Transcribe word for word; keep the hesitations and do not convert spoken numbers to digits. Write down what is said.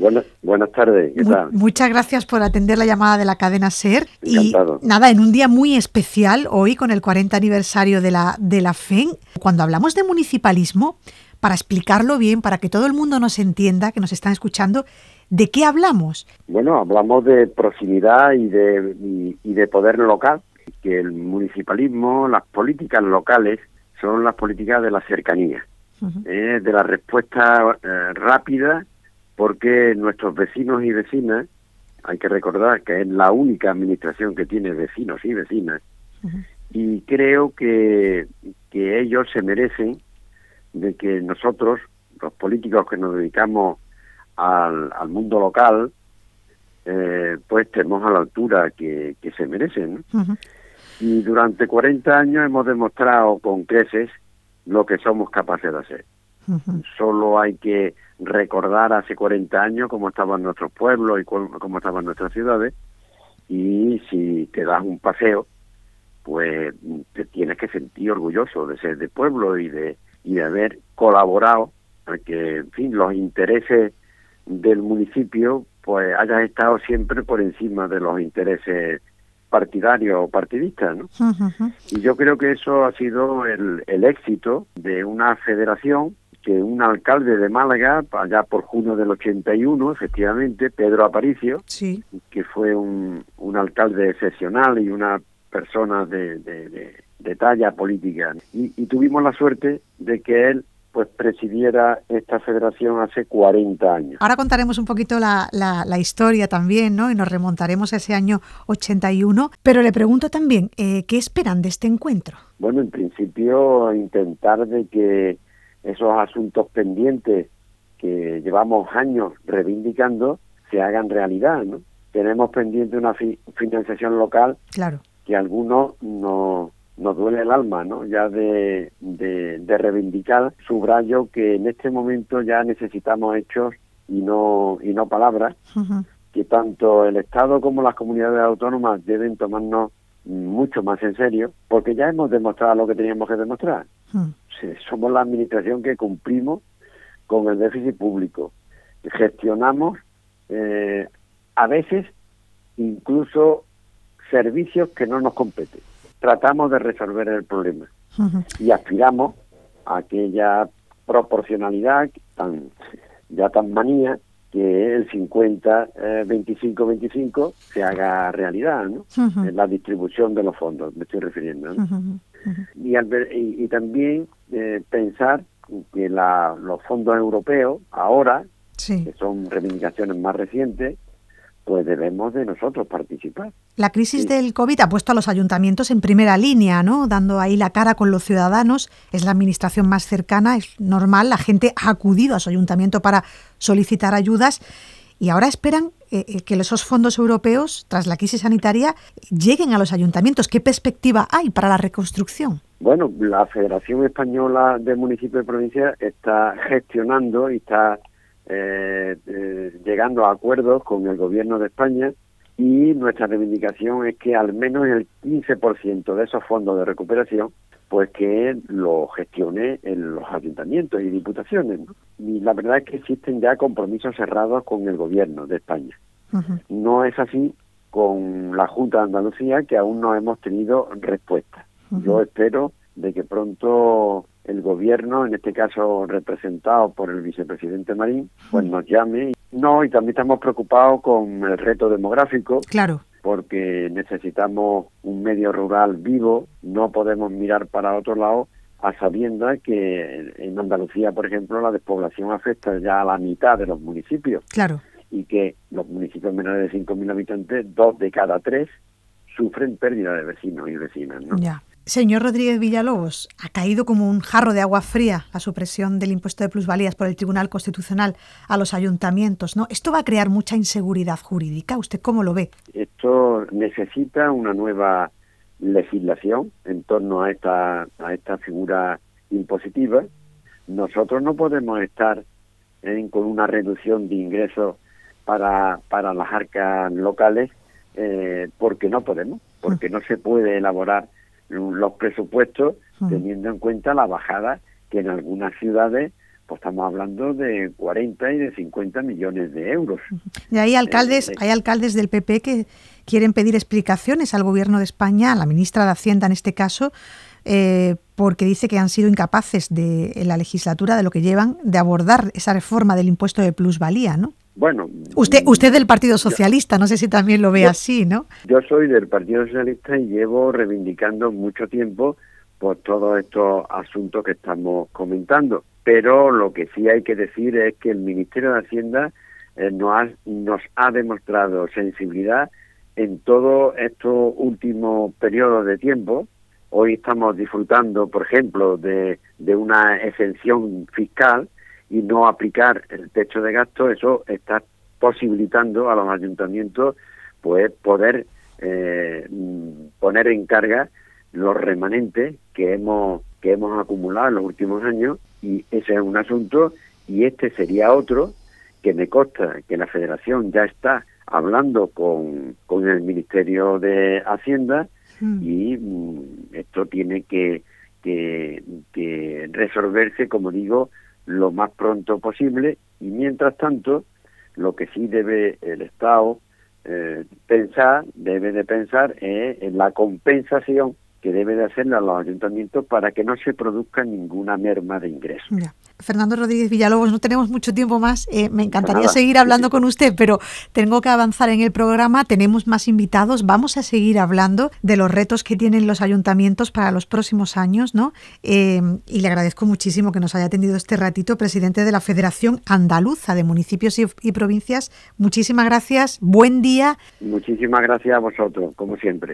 Buenas, buenas tardes, ¿qué tal? Mu- muchas gracias por atender la llamada de la cadena SER. Encantado. Y nada, en un día muy especial, hoy con el cuarenta aniversario de la, de la F E N, cuando hablamos de municipalismo, para explicarlo bien, para que todo el mundo nos entienda, que nos están escuchando, ¿de qué hablamos? Bueno, hablamos de proximidad y de, y, y de poder local, que el municipalismo, las políticas locales, son las políticas de la cercanía, uh-huh. eh, de la respuesta eh, rápida, porque nuestros vecinos y vecinas, hay que recordar que es la única administración que tiene vecinos y vecinas, uh-huh. y creo que, que ellos se merecen de que nosotros, los políticos que nos dedicamos al, al mundo local, eh, pues estemos a la altura que, que se merecen, ¿no? Uh-huh. Y durante cuarenta años hemos demostrado con creces lo que somos capaces de hacer. Uh-huh. Solo hay que recordar hace cuarenta años cómo estaban nuestros pueblos y cómo, cómo estaban nuestras ciudades, y si te das un paseo, pues te tienes que sentir orgulloso de ser de pueblo y de y de haber colaborado a que, en fin, los intereses del municipio pues hayan estado siempre por encima de los intereses partidarios o partidistas, ¿no? Uh-huh. Y yo creo que eso ha sido el, el éxito de una federación que un alcalde de Málaga, allá por junio del ochenta y uno, efectivamente, Pedro Aparicio, sí. que fue un, un alcalde excepcional y una persona de, de, de, de talla política, y, y tuvimos la suerte de que él pues presidiera esta federación hace cuarenta años. Ahora contaremos un poquito la, la, la historia también, ¿no? Y nos remontaremos a ese año ochenta y uno, pero le pregunto también, eh, ¿qué esperan de este encuentro? Bueno, en principio intentar de que esos asuntos pendientes que llevamos años reivindicando se hagan realidad, ¿no? Tenemos pendiente una fi- financiación local, claro, que a algunos no, nos duele el alma, ¿no? Ya de, de, de reivindicar, subrayo que en este momento ya necesitamos hechos y no y no palabras, uh-huh. que tanto el Estado como las comunidades autónomas deben tomarnos mucho más en serio, porque ya hemos demostrado lo que teníamos que demostrar. Uh-huh. Sí, somos la administración que cumplimos con el déficit público, gestionamos eh, a veces incluso servicios que no nos competen. Tratamos de resolver el problema, uh-huh. y aspiramos a aquella proporcionalidad tan ya tan manía que el cincuenta, veinticinco, veinticinco se haga realidad, ¿no? Uh-huh. En la distribución de los fondos, me estoy refiriendo, ¿no? Uh-huh. Uh-huh. Y, al ver, y, y también eh, pensar que la, los fondos europeos ahora, sí. que son reivindicaciones más recientes, pues debemos de nosotros participar. La crisis sí. del COVID ha puesto a los ayuntamientos en primera línea, ¿no? Dando ahí la cara con los ciudadanos. Es la administración más cercana, es normal. La gente ha acudido a su ayuntamiento para solicitar ayudas y ahora esperan eh, que esos fondos europeos, tras la crisis sanitaria, lleguen a los ayuntamientos. ¿Qué perspectiva hay para la reconstrucción? Bueno, la Federación Española de Municipios y Provincias está gestionando y está Eh, eh, llegando a acuerdos con el gobierno de España, y nuestra reivindicación es que al menos el quince por ciento de esos fondos de recuperación pues que lo gestione en los ayuntamientos y diputaciones, ¿no? Y la verdad es que existen ya compromisos cerrados con el gobierno de España. Uh-huh. No es así con la Junta de Andalucía, que aún no hemos tenido respuesta. Uh-huh. Yo espero de que pronto el gobierno, en este caso representado por el vicepresidente Marín, pues nos llame. No, y también estamos preocupados con el reto demográfico. Claro. Porque necesitamos un medio rural vivo, no podemos mirar para otro lado, a sabiendas que en Andalucía, por ejemplo, la despoblación afecta ya a la mitad de los municipios. Claro. Y que los municipios menores de cinco mil habitantes, dos de cada tres, sufren pérdida de vecinos y vecinas, ¿no? Ya. Señor Rodríguez Villalobos, ha caído como un jarro de agua fría la supresión del impuesto de plusvalías por el Tribunal Constitucional a los ayuntamientos, ¿no? Esto va a crear mucha inseguridad jurídica. ¿Usted cómo lo ve? Esto necesita una nueva legislación en torno a esta a esta figura impositiva. Nosotros no podemos estar eh, con una reducción de ingresos para para las arcas locales eh, porque no podemos, porque no se puede elaborar los presupuestos teniendo en cuenta la bajada que en algunas ciudades pues estamos hablando de cuarenta y de cincuenta millones de euros. Y hay alcaldes, eh, hay alcaldes del P P que quieren pedir explicaciones al Gobierno de España, a la ministra de Hacienda en este caso, eh, porque dice que han sido incapaces de, en la legislatura de lo que llevan, de abordar esa reforma del impuesto de plusvalía, ¿no? Bueno, usted, usted del Partido Socialista, yo, no sé si también lo ve yo, así, ¿no? Yo soy del Partido Socialista y llevo reivindicando mucho tiempo por todos estos asuntos que estamos comentando. Pero lo que sí hay que decir es que el Ministerio de Hacienda eh, nos, ha, nos ha demostrado sensibilidad en todos estos últimos periodos de tiempo. Hoy estamos disfrutando, por ejemplo, de, de una exención fiscal y no aplicar el techo de gasto. Eso está posibilitando a los ayuntamientos pues poder eh, poner en carga los remanentes que hemos que hemos acumulado en los últimos años, y ese es un asunto, y este sería otro que me consta que la Federación ya está hablando con, con el Ministerio de Hacienda, mm. y mm, esto tiene que, que, que resolverse, como digo, lo más pronto posible, y mientras tanto, lo que sí debe el Estado eh, pensar, debe de pensar es en la compensación que debe de hacerle a los ayuntamientos para que no se produzca ninguna merma de ingresos. Ya. Fernando Rodríguez Villalobos, no tenemos mucho tiempo más. Eh, me encantaría Nada. seguir hablando sí, sí. con usted, pero tengo que avanzar en el programa. Tenemos más invitados. Vamos a seguir hablando de los retos que tienen los ayuntamientos para los próximos años, ¿no? Eh, y le agradezco muchísimo que nos haya atendido este ratito, presidente de la Federación Andaluza de Municipios y, y Provincias. Muchísimas gracias. Buen día. Muchísimas gracias a vosotros, como siempre.